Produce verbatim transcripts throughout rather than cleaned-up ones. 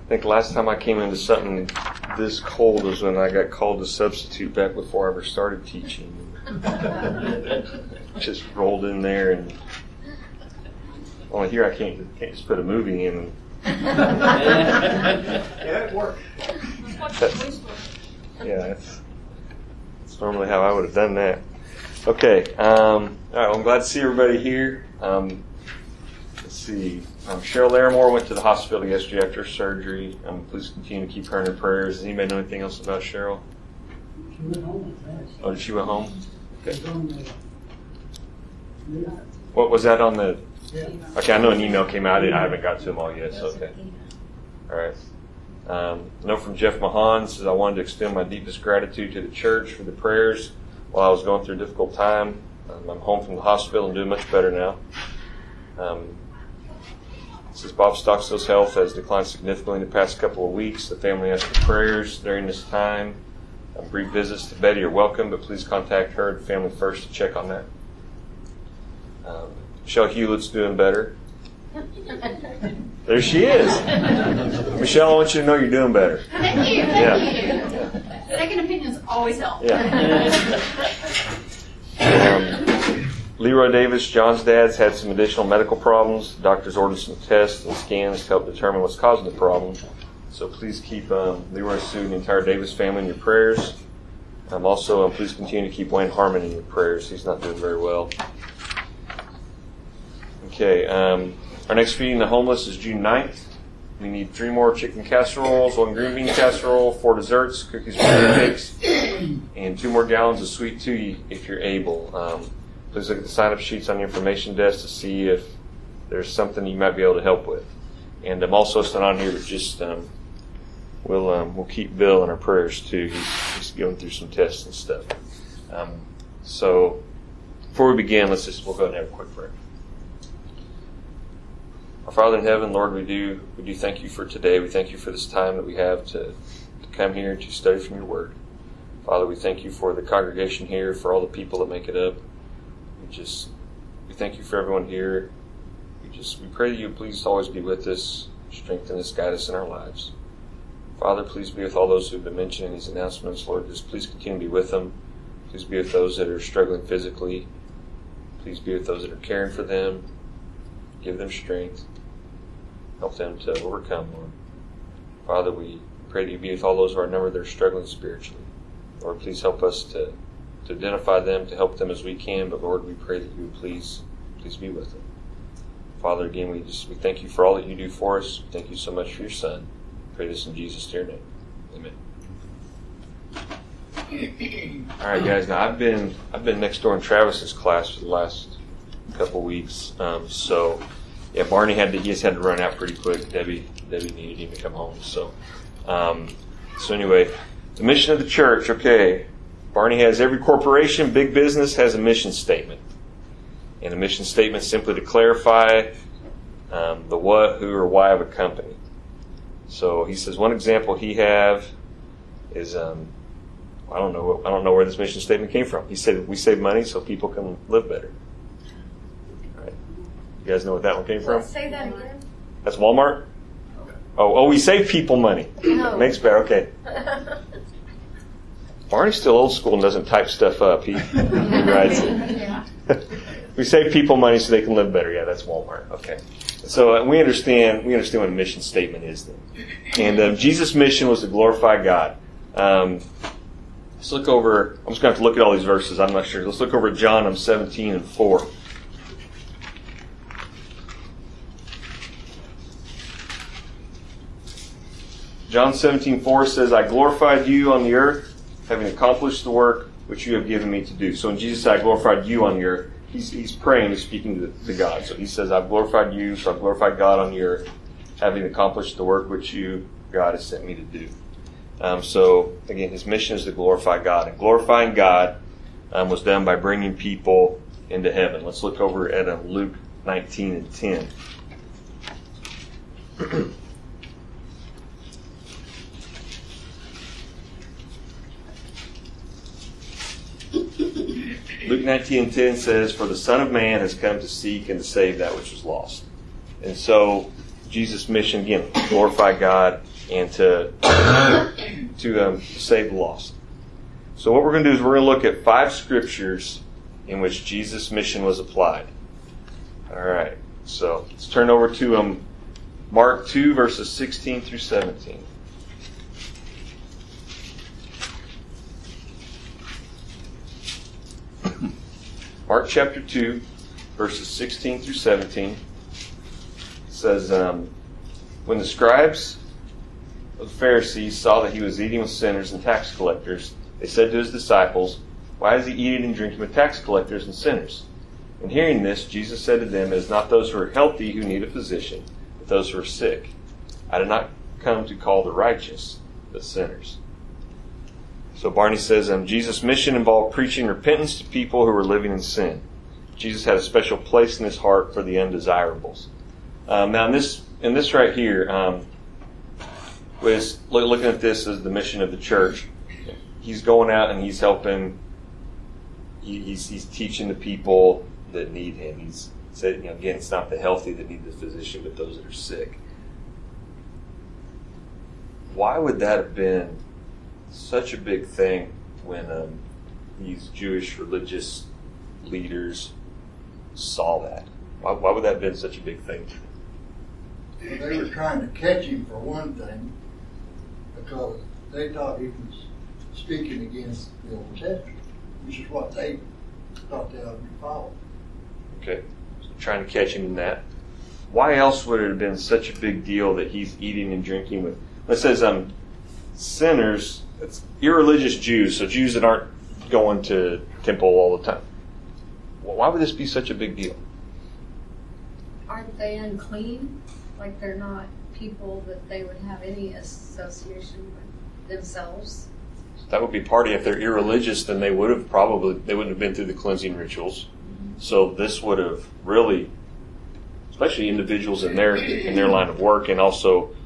I think last time I came into something this cold was when I got called to substitute back before I ever started teaching. Just rolled in there and well, here I can't, can't just put a movie in. Yeah, it worked. Yeah, that's, that's normally how I would have done that. Okay, um, all right. Well, I'm glad to see everybody here. Um, let's see. Um, Cheryl Larimore went to the hospital yesterday after surgery. Um, please continue to keep her in your prayers. Does anybody know anything else about Cheryl? She went home fast. Oh, did she went home? Okay. She on the- Yeah. What was that on the? Yeah. Okay, I know an email came out. I haven't got to them all yet. So okay. All right. Um, a note from Jeff Mahan says, I wanted to extend my deepest gratitude to the church for the prayers while I was going through a difficult time. Um, I'm home from the hospital and doing much better now. Um, it says Bob Stockstill's health has declined significantly in the past couple of weeks. The family asked for prayers during this time. Um, brief visits to Betty are welcome, but please contact her and family first to check on that. Um, Michelle Hewlett's doing better. There she is. Michelle, I want you to know you're doing better. Thank you. Yeah. Thank you. Second opinions always help. Yeah. Um, Leroy Davis, John's dad's had some additional medical problems. The doctors ordered some tests and scans to help determine what's causing the problem. So please keep um, Leroy Sue and the entire Davis family in your prayers. Um, also, um, please continue to keep Wayne Harmon in your prayers. He's not doing very well. Okay, um, our next feeding the homeless is June ninth. We need three more chicken casseroles, one green bean casserole, four desserts, cookies, and cakes, and two more gallons of sweet tea if you're able. Um, please look at the sign-up sheets on the information desk to see if there's something you might be able to help with. And um, also, it's not on here, but just um, we'll um, we'll keep Bill in our prayers too. He's, he's going through some tests and stuff. Um, so before we begin, let's just we'll go ahead and have a quick prayer. Our Father in heaven, Lord, we do we do thank you for today. We thank you for this time that we have to, to come here to study from your word. Father, we thank you for the congregation here, for all the people that make it up. We just we thank you for everyone here. We just we pray that you please always be with us, strengthen us, guide us in our lives. Father, please be with all those who have been mentioned in these announcements. Lord, just please continue to be with them. Please be with those that are struggling physically. Please be with those that are caring for them. Give them strength. Help them to overcome, Lord. Father, we pray that you be with all those who are numbered that are struggling spiritually. Lord, please help us to, to identify them, to help them as we can. But Lord, we pray that you would please, please be with them. Father, again, we just we thank you for all that you do for us. We thank you so much for your Son. We pray this in Jesus' dear name. Amen. All right, guys. Now I've been I've been next door in Travis's class for the last couple weeks. Um, so. Yeah, Barney had to, he just had to run out pretty quick. Debbie, Debbie needed him to come home. So, um, so anyway, the mission of the church. Okay, Barney has every corporation, big business has a mission statement, and a mission statement is simply to clarify um, the what, who, or why of a company. So he says one example he have is um, I don't know I don't know where this mission statement came from. He said we save money so people can live better. You guys know what that one came from? Let's say that again. That's Walmart? Oh, oh, we save people money. No. Makes better, okay. Barney's still old school and doesn't type stuff up. He, he writes it. Yeah. We save people money so they can live better. Yeah, that's Walmart. Okay. So uh, we understand we understand what a mission statement is then. And um, Jesus' mission was to glorify God. Um, let's look over, I'm just going to have to look at all these verses. I'm not sure. Let's look over at John um, seventeen and four. John seventeen four says, I glorified you on the earth, having accomplished the work which you have given me to do. So when Jesus said, I glorified you on the earth, he's, he's praying, he's speaking to, to God. So he says, I've glorified you, so I've glorified God on the earth, having accomplished the work which you, God, has sent me to do. Um, so, again, his mission is to glorify God. And glorifying God um, was done by bringing people into heaven. Let's look over at um, Luke nineteen and ten. Luke nineteen and ten says, for the Son of Man has come to seek and to save that which was lost. And so Jesus' mission, again, glorify God and to, to um, save the lost. So what we're going to do is we're going to look at five scriptures in which Jesus' mission was applied. All right. So let's turn over to um, Mark two, verses sixteen through seventeen. Mark chapter two, verses sixteen through seventeen. It says, um, when the scribes of the Pharisees saw that he was eating with sinners and tax collectors, they said to his disciples, "Why is he eating and drinking with tax collectors and sinners?" And hearing this, Jesus said to them, "It is not those who are healthy who need a physician, but those who are sick. I did not come to call the righteous, but sinners." So Barney says, um, Jesus' mission involved preaching repentance to people who were living in sin. Jesus had a special place in his heart for the undesirables. Um, now, in this, in this right here, um, was look, looking at this as the mission of the church. He's going out and he's helping. He, he's, he's teaching the people that need him. He's said, you know, again, it's not the healthy that need the physician, but those that are sick. Why would that have been such a big thing when um, these Jewish religious leaders saw that? Why, why would that have been such a big thing? Well, they were trying to catch him for one thing, because they thought he was speaking against the Old Testament, which is what they thought they ought to be following. Okay, so trying to catch him in that. Why else would it have been such a big deal that he's eating and drinking with? It says um, sinners, it's irreligious Jews, so Jews that aren't going to temple all the time. Well, why would this be such a big deal? Aren't they unclean? Like they're not people that they would have any association with themselves? That would be part of it. If they're irreligious, then they would have probably, they wouldn't have been through the cleansing rituals. Mm-hmm. So this would have really, especially individuals in their in their line of work, and also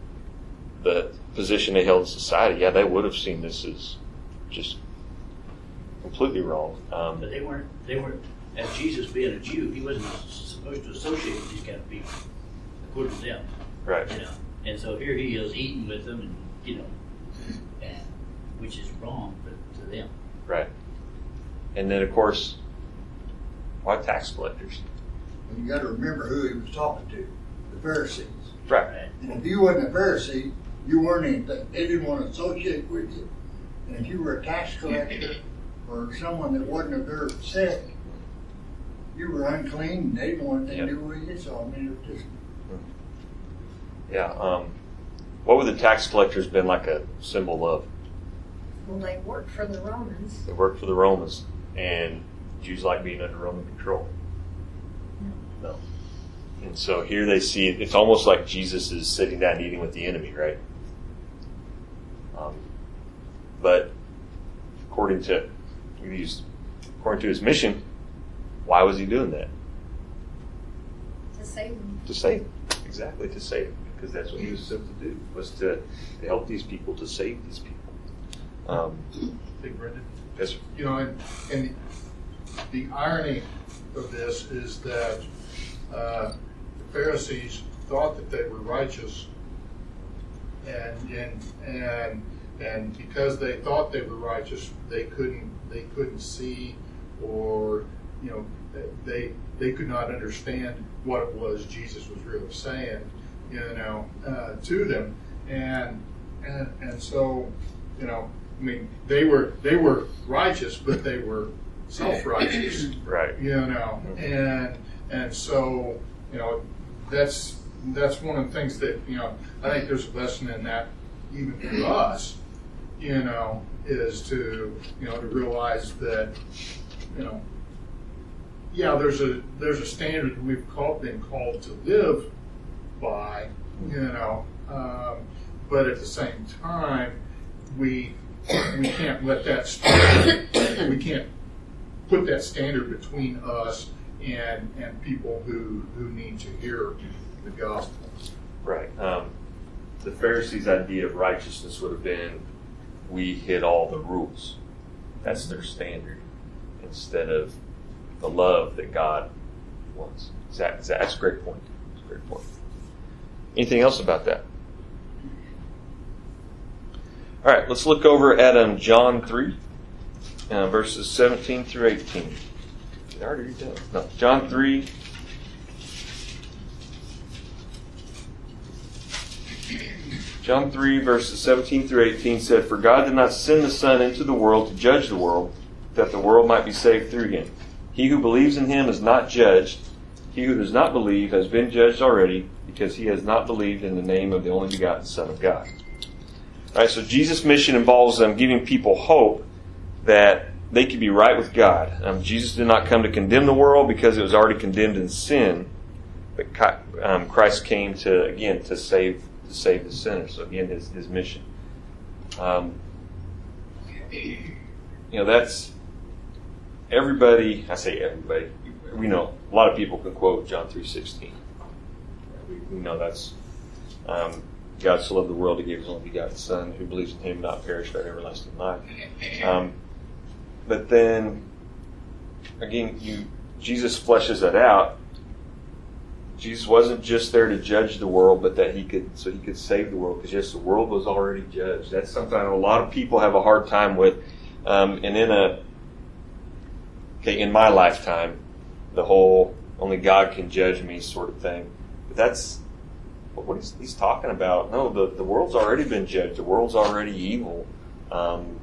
the position they held in society, yeah, they would have seen this as just completely wrong. Um, but they weren't, they weren't, as Jesus being a Jew, he wasn't supposed to associate with these kind of people, according to them. right. You know, and so here he is eating with them, and you know, and, which is wrong to, to them. Right. And then, of course, why tax collectors? And you got to remember who he was talking to, the Pharisees. Right. And if you wasn't a Pharisee, you weren't anything. They didn't want to associate with you. And if you were a tax collector or someone that wasn't of their sect, you were unclean, and they didn't want anything to do with you. So I mean, it was just. Yeah. Um, what would the tax collectors been like a symbol of? Well, they worked for the Romans. They worked for the Romans, and Jews like being under Roman control. No. no. And so here they see it, it's almost like Jesus is sitting down and eating with the enemy, right? Um, but according to according to his mission, why was he doing that? To save them. To save them. Exactly, to save them. Because that's what he was sent to do, was to, to help these people, to save these people. Um, Hey, Brendan. yes, sir. You know, and, and the irony of this is that uh, the Pharisees thought that they were righteous, and and and and because they thought they were righteous, they couldn't they couldn't see, or you know, they they could not understand what it was Jesus was really saying, you know, uh, to them, and and and so, you know, I mean, they were they were righteous, but they were self-righteous, Right. you know, and and so, you know, that's that's one of the things that, you know, I think there's a lesson in that even for us, you know, is to, you know, to realize that, you know, yeah, there's a there's a standard that we've called, been called to live by, you know, um, but at the same time, we we can't let that standard, we can't put that standard between us and and people who who need to hear the gospel. Right. Um, the Pharisees' idea of righteousness would have been, we hit all the rules. That's their standard, instead of the love that God wants. That's, that's a great point. That's a great point. Anything else about that? All right, let's look over at um, John three, uh, verses seventeen through eighteen. Did I already read that? No, John three. John three, verses seventeen through eighteen said, "For God did not send the Son into the world to judge the world, that the world might be saved through him. He who believes in him is not judged. He who does not believe has been judged already, because he has not believed in the name of the only begotten Son of God." All right, so Jesus' mission involves um, giving people hope that they can be right with God. Um, Jesus did not come to condemn the world because it was already condemned in sin, but um, Christ came to, again, to save to save the sinner. So again, his, his mission. Um, you know, that's everybody, I say everybody, we know, a lot of people can quote John three sixteen. We, we know that's, um, God so loved the world, he gave his only begotten Son, who believes in him not perish but have everlasting life. Um, but then, again, you Jesus fleshes that out. Jesus wasn't just there to judge the world, but that he could, so he could save the world. Because yes, the world was already judged. That's something a lot of people have a hard time with. Um, and in a, okay, in my lifetime, the whole only God can judge me sort of thing. But that's what he's, he's talking about. No, the, the world's already been judged. The world's already evil. Um,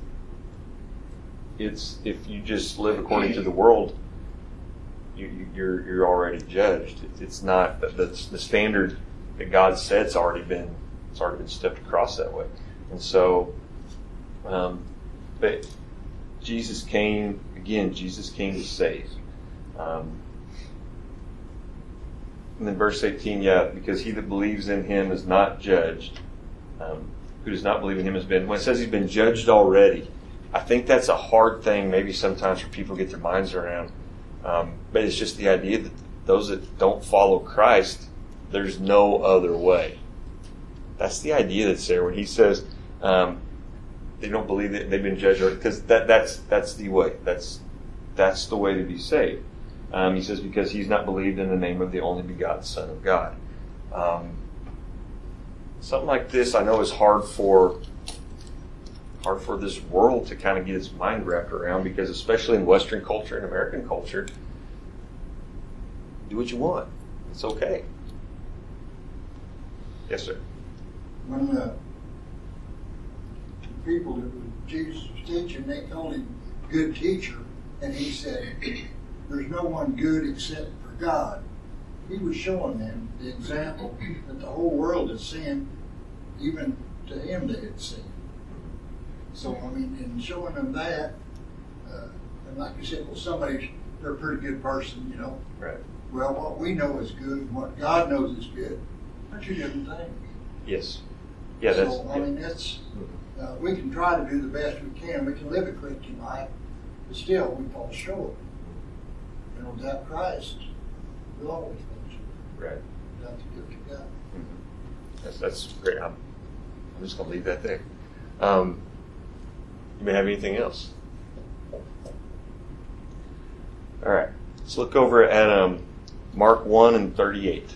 it's if you just live according to the world, You, you're you're already judged. It's not the, the standard that God set's already been it's already been stepped across that way, and so, um, but Jesus came again. Jesus came to save, um, and then verse eighteen, yeah, because he that believes in him is not judged. Um, who does not believe in him has been. When it says he's been judged already, I think that's a hard thing. Maybe sometimes for people to get their minds around. Um, but it's just the idea that those that don't follow Christ, there's no other way. That's the idea that's there when he says um, they don't believe that they've been judged, because that, that's that's the way. That's that's the way to be saved. Um, he says because he's not believed in the name of the only begotten Son of God. Um, something like this, I know, is hard for hard for this world to kind of get its mind wrapped around, because especially in Western culture and American culture, do what you want. It's okay. Yes, sir. When the people that Jesus was teaching, they called him good teacher, and he said, "There's no one good except for God." He was showing them the example that the whole world had sinned, even to him they had sinned. So, I mean, in showing them that, uh, and like you said, well, somebody's, they're a pretty good person, you know. Right. Well, what we know is good and what God knows is good are two different things. Yes. Yeah, that's... So, I mean, that's, uh, we can try to do the best we can. We can live a Christian life, but still, we fall short. And without Christ, we'll always fall short. Right. Without the gift of God. Mm-hmm. That's, that's great. I'm, I'm just going to leave that there. Um, You may have anything else. All right. Let's look over at um, Mark one and thirty-eight.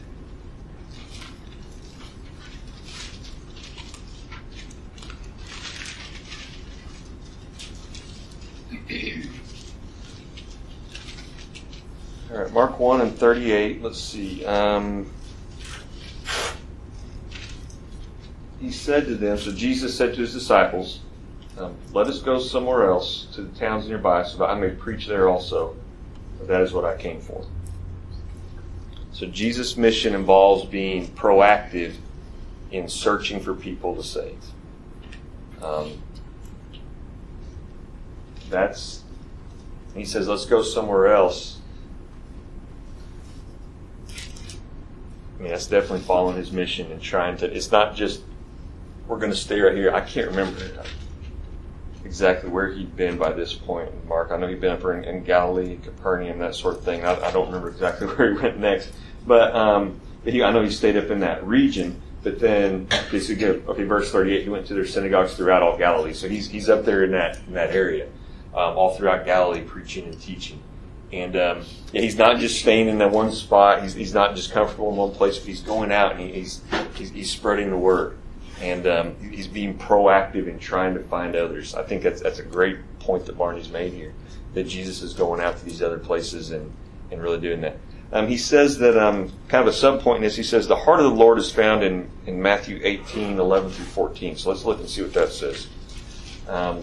All right, Mark one and thirty-eight. Let's see. Um, he said to them, so Jesus said to his disciples, Um, let us go somewhere else to the towns nearby so that I may preach there also. For that is what I came for. So Jesus' mission involves being proactive in searching for people to save. Um, that's, he says, let's go somewhere else. I mean, that's definitely following his mission and trying to, it's not just, we're going to stay right here. I can't remember exactly where he'd been by this point, Mark. I know he'd been up in, in Galilee, Capernaum, that sort of thing. I, I don't remember exactly where he went next, but um, but he, I know he stayed up in that region. But then, okay, so get, okay, verse thirty-eight. He went to their synagogues throughout all Galilee. So he's he's up there in that in that area, um, all throughout Galilee, preaching and teaching. And um, yeah, he's not just staying in that one spot. He's he's not just comfortable in one place. But he's going out and he, he's, he's he's spreading the word, and um, he's being proactive in trying to find others. I think that's that's a great point that Barney's made here. That Jesus is going out to these other places and, and really doing that. Um, he says that um, kind of a sub point in this. He says the heart of the Lord is found in in Matthew eighteen, eleven through fourteen. So let's look and see what that says. Um,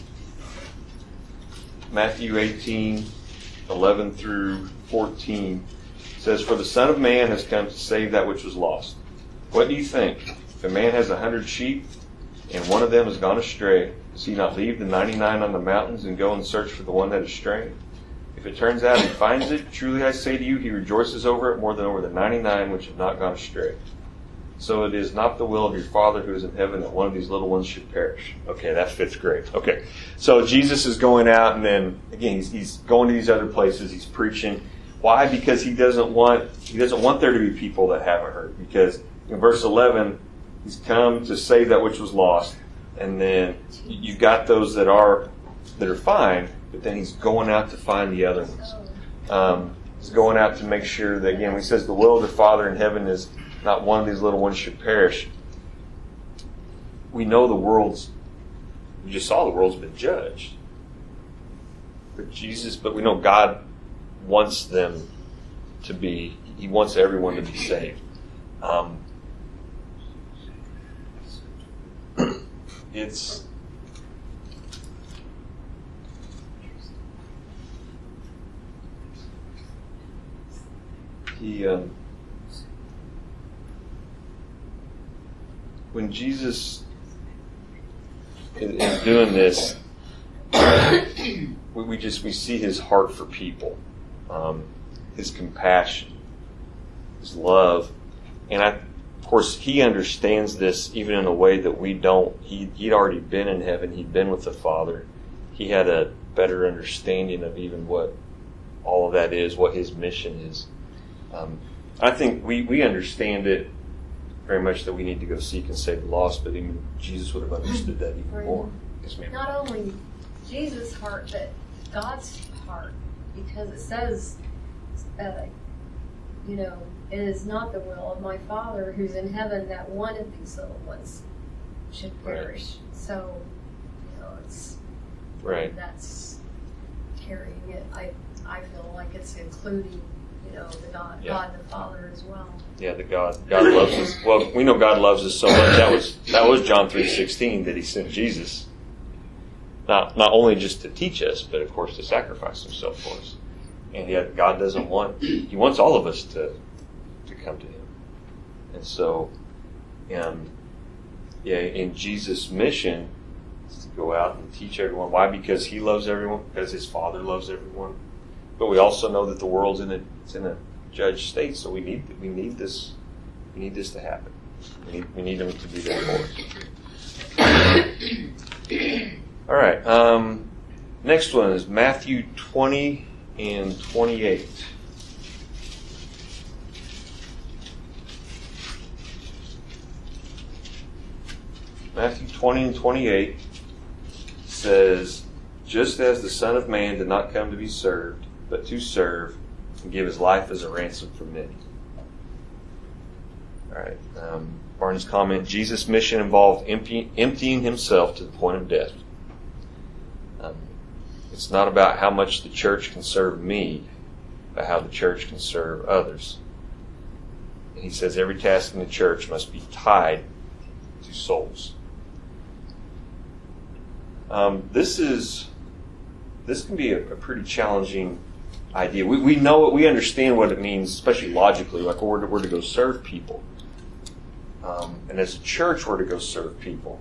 Matthew eighteen. eleven through fourteen says, "For the Son of Man has come to save that which was lost. What do you think? If a man has a hundred sheep, and one of them has gone astray, does he not leave the ninety-nine on the mountains and go and search for the one that is strayed? If it turns out he finds it, truly I say to you, he rejoices over it more than over the ninety-nine which have not gone astray. So it is not the will of your Father who is in heaven that one of these little ones should perish." Okay, that fits great. Okay, so Jesus is going out, and then again he's, he's going to these other places. He's preaching. Why? Because he doesn't want he doesn't want there to be people that haven't heard. Because in verse eleven, he's come to save that which was lost, and then you got those that are that are fine, but then he's going out to find the other ones. Um, he's going out to make sure that, again, when he says the will of the Father in heaven is not one of these little ones should perish. We know the world's, we just saw the world's been judged. But Jesus, but we know God wants them to be, He wants everyone to be saved. Um, it's, he, um, when Jesus is, is doing this, we, we just we see his heart for people, um, his compassion, his love, and I, of course, he understands this even in a way that we don't. He he'd already been in heaven. He'd been with the Father. He had a better understanding of even what all of that is, what his mission is. Um, I think we, we understand it very much that we need to go seek and save the lost, but even Jesus would have understood that even more. Yes, ma'am. Not only Jesus' heart, but God's heart, because it says, uh, you know, it is not the will of my Father who's in heaven that one of these little ones should perish. Right. So, you know, it's right. That's carrying it. I I feel like it's including, you know, the God, yeah. God the Father as well. Yeah, the God God loves us. Well, we know God loves us so much. That was that was John three sixteen that He sent Jesus. Not not only just to teach us, but of course to sacrifice Himself for us. And yet God doesn't want He wants all of us to to come to Him. And so, um, yeah, in Jesus' mission is to go out and teach everyone. Why? Because He loves everyone. Because His Father loves everyone. But we also know that the world's in a it's in a judged state, so we need we need this we need this to happen. We need we need Him to be there for us. All right. Um, next one is Matthew twenty and twenty-eight. Matthew twenty and twenty-eight says, "Just as the Son of Man did not come to be served, but to serve and give His life as a ransom for many." All right. Um, Barnes' comment, Jesus' mission involved empty, emptying Himself to the point of death. Um, it's not about how much the church can serve me, but how the church can serve others. And he says every task in the church must be tied to souls. Um, this is this can be a, a pretty challenging idea. We we know it, we understand what it means, especially logically, like we're to, we're to go serve people. Um, and as a church, we're to go serve people.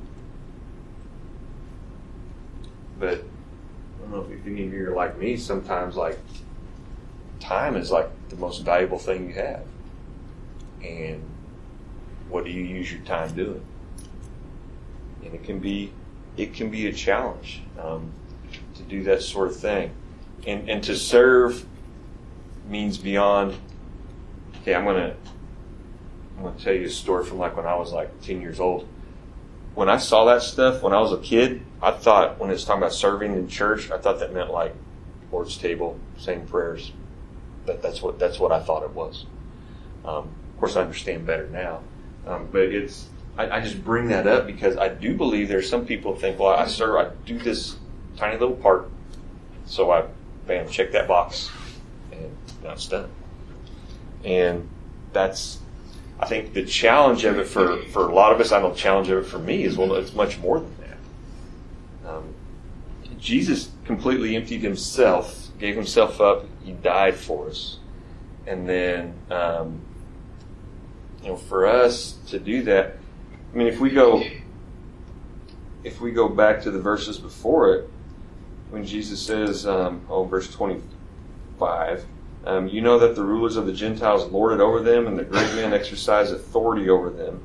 But I don't know if any of you are like me, sometimes like time is like the most valuable thing you have. And what do you use your time doing? And it can be it can be a challenge um, to do that sort of thing. And and to serve means beyond, okay, I'm gonna I'm gonna tell you a story from like when I was like ten years old. When I saw that stuff when I was a kid, I thought when it was talking about serving in church, I thought that meant like Lord's table, saying prayers. That that's what that's what I thought it was. Um, of course, I understand better now, um, but it's I, I just bring that up because I do believe there's some people who think, well, I serve, I do this tiny little part, so I, bam, check that box, and now it's done. And that's, I think, the challenge of it for for a lot of us. I know the challenge of it for me is, well, it's much more than that. Um, Jesus completely emptied himself, gave himself up. He died for us, and then um, you know, for us to do that, I mean, if we go, if we go back to the verses before it, when Jesus says, um, oh, verse twenty-five, um, you know that the rulers of the Gentiles lord it over them, and the great men exercise authority over them.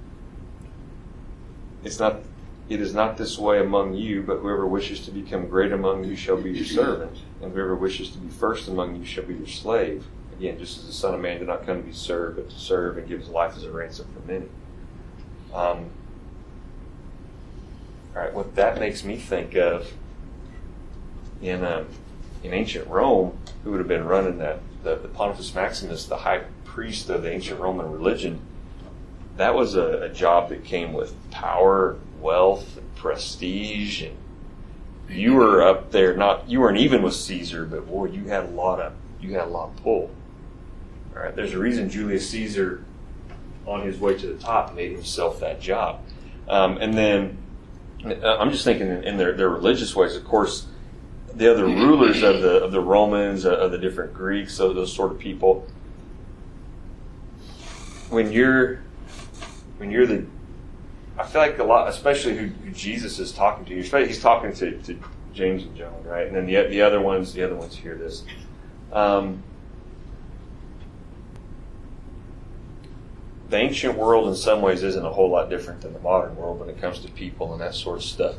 It's not. It is not this way among you, but whoever wishes to become great among you shall be your servant, and whoever wishes to be first among you shall be your slave. Again, just as the Son of Man did not come to be served, but to serve and give his life as a ransom for many. Um, all right, what that makes me think of in um, in ancient Rome, who would have been running that, the, the Pontifex Maximus, the high priest of the ancient Roman religion, that was a, a job that came with power, wealth, and prestige, and you were up there. Not you weren't even with Caesar, but boy, you had a lot of you had a lot of pull. All right, there's a reason Julius Caesar, on his way to the top, made himself that job. Um, and then uh, I'm just thinking in, in their, their religious ways. Of course, the other rulers of the of the Romans, uh, of the different Greeks, so those sort of people. When you're when you're the I feel like a lot, especially who, who Jesus is talking to. He's talking to, to James and John, right? And then the the other ones, the other ones hear this. Um, the ancient world, in some ways, isn't a whole lot different than the modern world when it comes to people and that sort of stuff.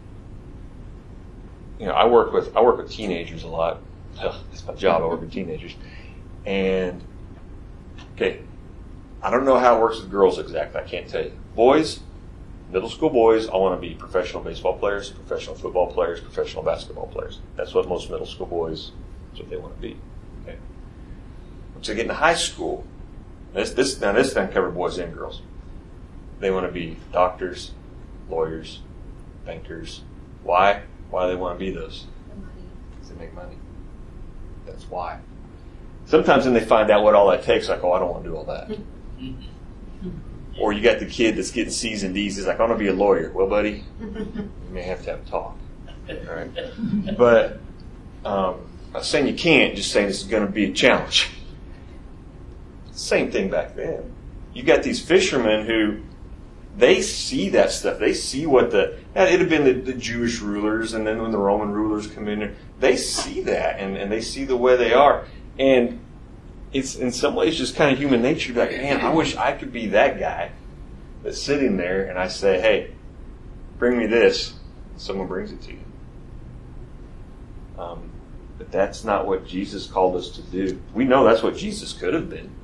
You know, I work with I work with teenagers a lot. That's my job. I work with teenagers, and okay, I don't know how it works with girls exactly. I can't tell you. Boys. Middle school boys, I want to be professional baseball players, professional football players, professional basketball players. That's what most middle school boys, that's what they want to be. Okay. Once they get into high school, this this now this doesn't cover boys and girls. They want to be doctors, lawyers, bankers. Why? Why do they want to be those? Because they make money. That's why. Sometimes when they find out what all that takes, like, oh, I don't want to do all that. Or you got the kid that's getting C's and D's. He's like, I want to be a lawyer. Well, buddy, you may have to have a talk. All right? But um, I'm not saying you can't, just saying this is going to be a challenge. Same thing back then. You got these fishermen who, they see that stuff. They see what the, it had been the, the Jewish rulers, and then when the Roman rulers come in there, they see that, and, and they see the way they are. And it's in some ways just kind of human nature to be like, man, I wish I could be that guy that's sitting there and I say, hey, bring me this. Someone brings it to you. Um, but that's not what Jesus called us to do. We know that's what Jesus could have been.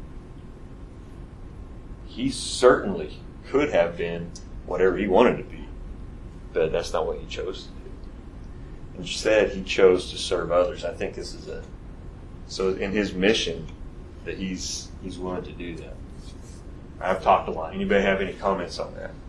He certainly could have been whatever he wanted to be, but that's not what he chose to do. Instead, he chose to serve others. I think this is a, so in his mission, that he's he's willing to do that. I've talked a lot. Anybody have any comments on that?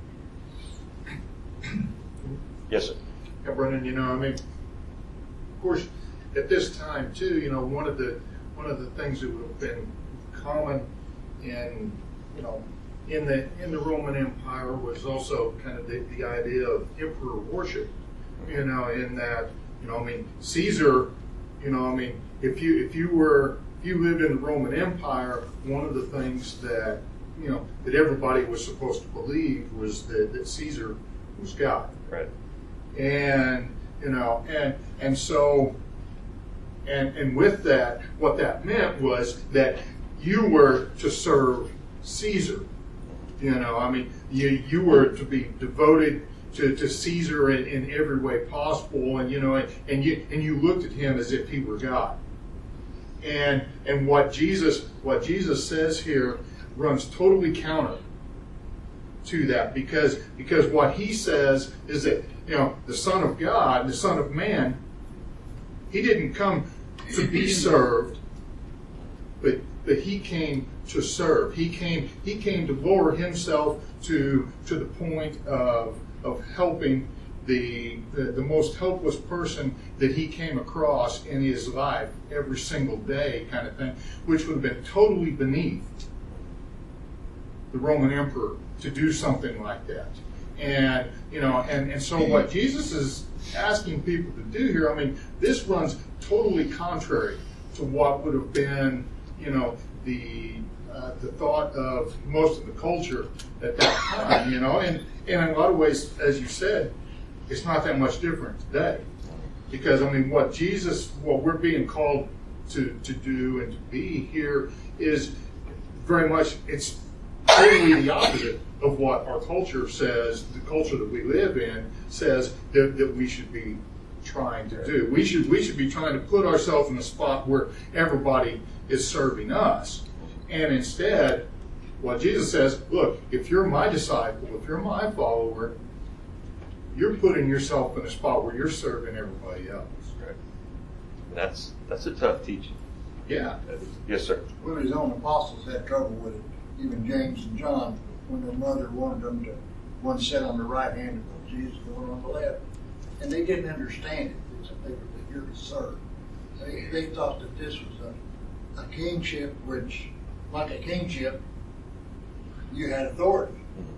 Yes, sir. Yeah, Brennan, you know, I mean, of course, at this time too, you know, one of the one of the things that would have been common in, you know, in the in the Roman Empire was also kind of the, the idea of emperor worship. You know, in that, you know, I mean, Caesar, you know, I mean, if you if you were If you lived in the Roman Empire, one of the things that, you know, that everybody was supposed to believe was that, that Caesar was God. Right. And, you know, and and so, and and with that, what that meant was that you were to serve Caesar. You know, I mean, you you were to be devoted to, to Caesar in, in every way possible, and you know, and, and you and you looked at him as if he were God. And and what Jesus what Jesus says here runs totally counter to that, because because what he says is that, you know, the Son of God, the Son of Man, he didn't come to be served, but but he came to serve. He came he came to lower himself to to the point of of helping the, the the most helpless person that he came across in his life every single day, kind of thing, which would have been totally beneath the Roman emperor to do something like that. And you know, and, and so what Jesus is asking people to do here, I mean, this runs totally contrary to what would have been, you know, the uh, the thought of most of the culture at that time, you know, and, and in a lot of ways, as you said, it's not that much different today. Because, I mean, what Jesus, what we're being called to, to do and to be here is very much, it's totally the opposite of what our culture says, the culture that we live in says that, that we should be trying to do. We should we should be trying to put ourselves in a spot where everybody is serving us. And instead, what Jesus says, look, if you're my disciple, if you're my follower, you're putting yourself in a spot where you're serving everybody else. Right. And that's that's a tough teaching. Yeah. Yes, sir. Well, his own apostles had trouble with it. Even James and John, when their mother wanted them to, one sit on the right hand of Jesus, the one on the left. And they didn't understand it. Except they were here to serve. They, they thought that this was a, a kingship, which, like a kingship, you had authority.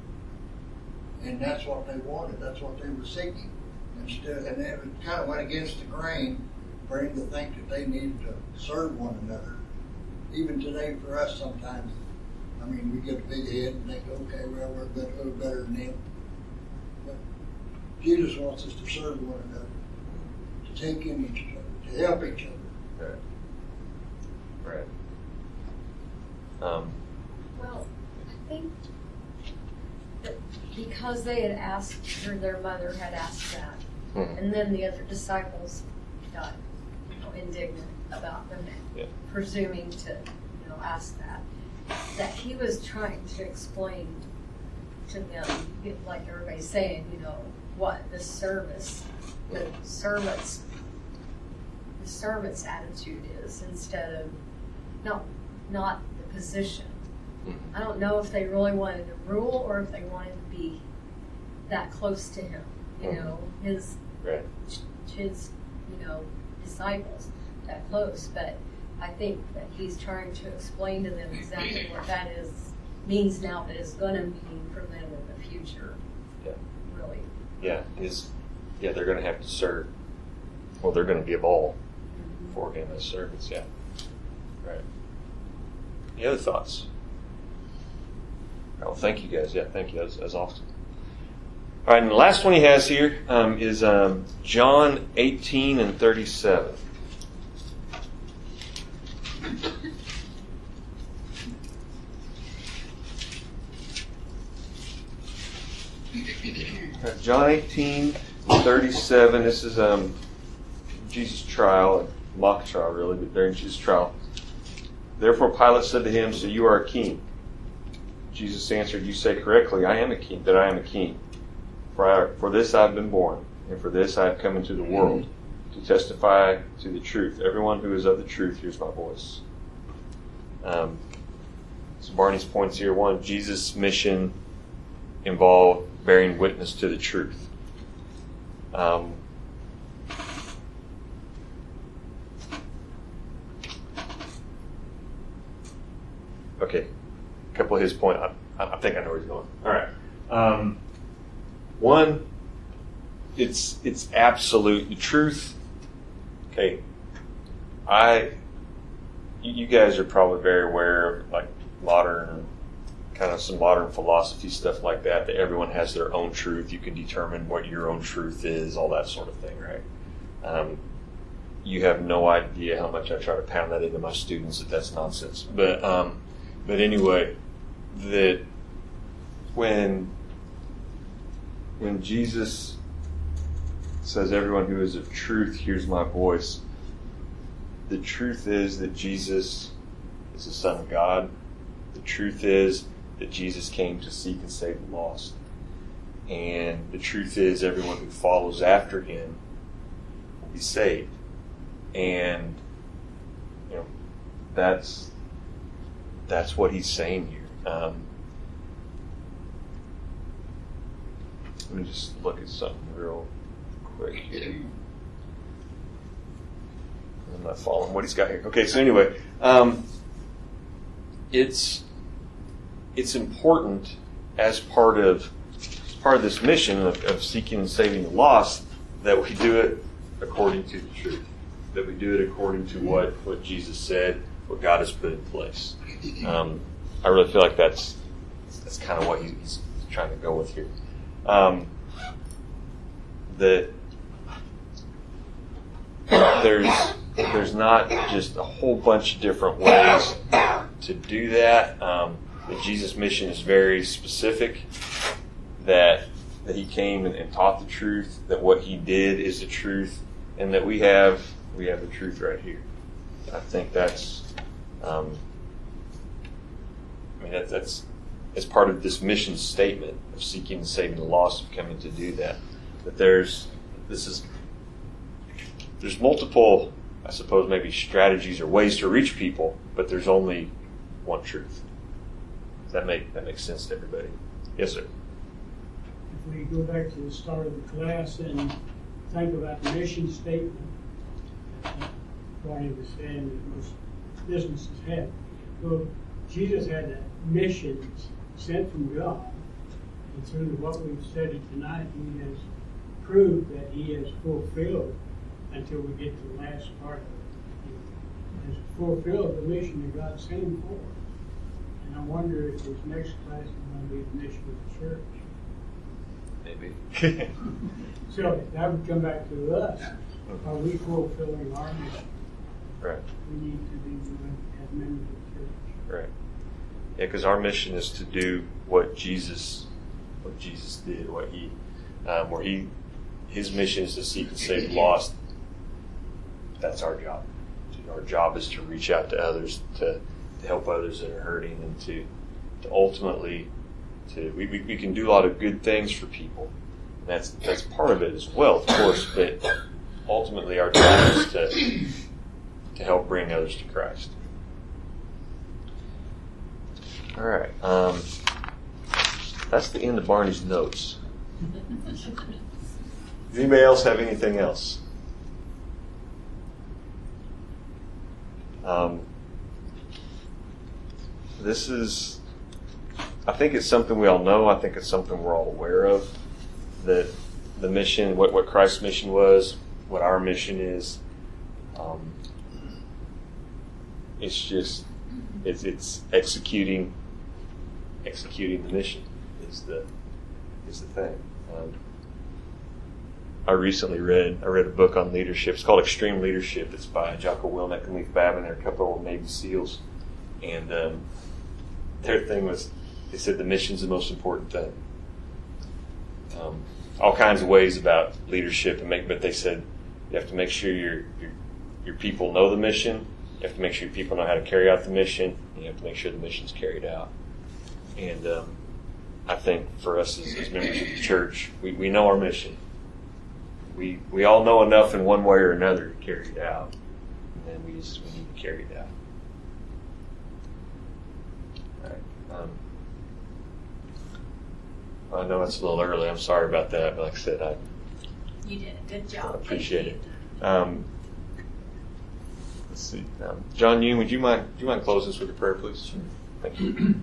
And that's what they wanted. That's what they were seeking. Instead, and it kind of went against the grain for him to think that they needed to serve one another. Even today, for us, sometimes, I mean, we get a big head and think, okay, well, we're better, we're better than him. But Jesus wants us to serve one another, to take in each other, to help each other. Right. Right. Um, Well, I think that because they had asked, or their mother had asked that, Mhm. and then the other disciples got, you know, indignant about them Yeah. presuming to, you know, ask that, that he was trying to explain to them, like everybody's saying, you know, what the service, the servant's, the servant's attitude is instead of, no, not the position. I don't know if they really wanted to rule or if they wanted to be that close to him, you know, his, right. his, you know, disciples that close. But I think that he's trying to explain to them exactly what that is, means now, that is going to mean for them in the future. Yeah. Really. Yeah. Is yeah, they're going to have to serve. Well, they're going to give all Mm-hmm. for him as servants. Yeah. Right. Any other thoughts? Well, thank you guys. Yeah, thank you. That was, that was awesome. All right, and the last one he has here um, is um, John eighteen and thirty-seven. All right, John eighteen and thirty-seven. This is um, Jesus' trial, a mock trial, really, but during Jesus' trial. Therefore Pilate said to him, "So you are a king?" Jesus answered, "You say correctly, I am a king, that I am a king. For, I, for this I have been born, and for this I have come into the world, to testify to the truth. Everyone who is of the truth hears my voice." Um, so Barney's points here. One, Jesus' mission involved bearing witness to the truth. Um, okay. A couple of his points. I, I think I know where he's going. All right. Um, one, it's it's absolute the truth. Okay, I you, you guys are probably very aware of like modern kind of some modern philosophy stuff like that. That everyone has their own truth. You can determine what your own truth is, all that sort of thing, right? Um, you have no idea how much I try to pound that into my students that that's nonsense. But um, but anyway. That when when Jesus says everyone who is of truth hears my voice, the truth is that Jesus is the Son of God. The truth is that Jesus came to seek and save the lost. And the truth is everyone who follows after him will be saved. And you know, that's that's what he's saying here. Um, let me just look at something real quick here. I'm not following what he's got here. Okay, so anyway, um, it's it's important as part of part of this mission of, of seeking and saving the lost that we do it according to the truth, that we do it according to what, what Jesus said, what God has put in place. Um, I really feel like that's that's kind of what he's trying to go with here. Um, that there's there's not just a whole bunch of different ways to do that. Um, the Jesus mission is very specific. That that he came and, and taught the truth. That what he did is the truth, and that we have we have the truth right here. I think that's. Um, I mean that, that's as part of this mission statement of seeking and saving the lost, of coming to do that. That there's this is there's multiple, I suppose, maybe strategies or ways to reach people, but there's only one truth. Does that make that makes sense to everybody? Yes, sir. If we go back to the start of the class and think about the mission statement, Ronnie was saying that most businesses have. Well, Jesus had a mission sent from God, and through what we've studied tonight, he has proved that he has fulfilled until we get to the last part of it. He has fulfilled the mission that God sent him for. And I wonder if this next class is going to be the mission of the church. Maybe. So that would come back to us. Are we fulfilling our mission? Right. We need to be doing as members of the church. Right. Yeah, because our mission is to do what Jesus, what Jesus did, what he, um, where he, his mission is to seek and save the lost. That's our job. Our job is to reach out to others, to, to help others that are hurting, and to, to ultimately, to we, we, we can do a lot of good things for people. And that's that's part of it as well, of course. But ultimately, our job is to to help bring others to Christ. All right. Um, that's the end of Barney's notes. Does anybody else have anything else? Um, this is, I think it's something we all know. I think it's something we're all aware of. That the mission, what, what Christ's mission was, what our mission is. Um, it's just, it's it's executing, executing the mission is the is the thing. Um, I recently read I read a book on leadership. It's called Extreme Leadership. It's by Jocko Willink and Leif Babin. They're a couple of Navy SEALs, and um, their thing was they said the mission's the most important thing. Um, all kinds of ways about leadership, and make, but they said you have to make sure your your your people know the mission. You have to make sure your people know how to carry out the mission. And you have to make sure the mission's carried out. And um, I think for us as, as members of the church, we, we know our mission. We we all know enough in one way or another to carry it out, and we just we need to carry it out. All right. Um, I know it's a little early. I'm sorry about that, but like I said, I You did a good I job. appreciate it. Um, let's see, um, John Yoon, would you mind do you mind closing us with a prayer, please? Sure. Thank you.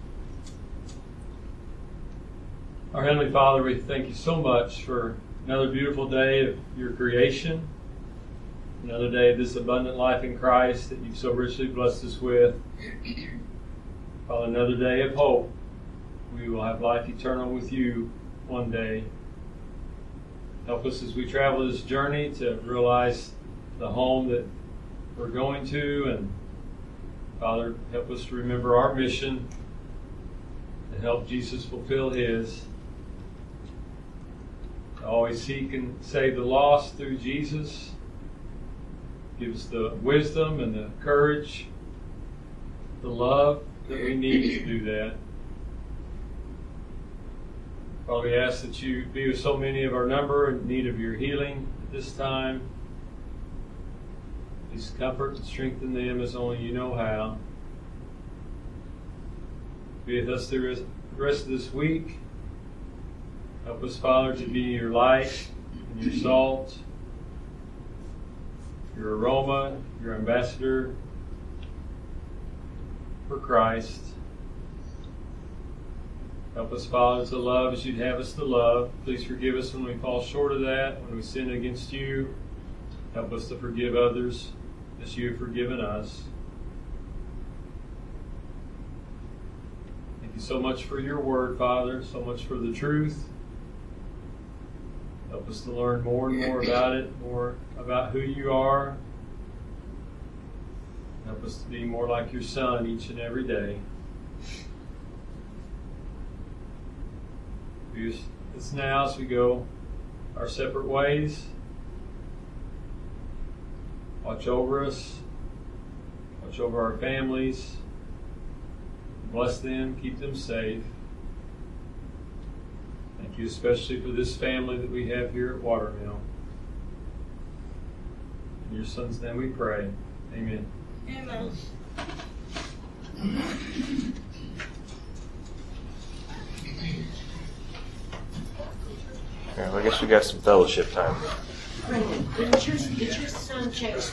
Our Heavenly Father, we thank you so much for another beautiful day of your creation, another day of this abundant life in Christ that you've so richly blessed us with. Father, another day of hope. We will have life eternal with you one day. Help us as we travel this journey to realize the home that we're going to, and Father, help us to remember our mission to help Jesus fulfill his. To always seek and save the lost through Jesus. Give us the wisdom and the courage, the love that we need to do that. Father, we ask that you be with so many of our number in need of your healing at this time. Please comfort and strengthen them as only you know how. Be with us the rest of this week. Help us, Father, to be your light and your salt, your aroma, your ambassador for Christ. Help us, Father, to love as you'd have us to love. Please forgive us when we fall short of that, when we sin against you. Help us to forgive others as you have forgiven us. Thank you so much for your word, Father, so much for the truth. Help us to learn more and more about it, more about who you are. Help us to be more like your Son each and every day. Be with us now as we go our separate ways. Watch over us. Watch over our families. Bless them. Keep them safe. Thank you especially for this family that we have here at Watermill. In your Son's name we pray. Amen. Amen. Yeah, well, I guess we got some fellowship time. Brendan, did your, did your son check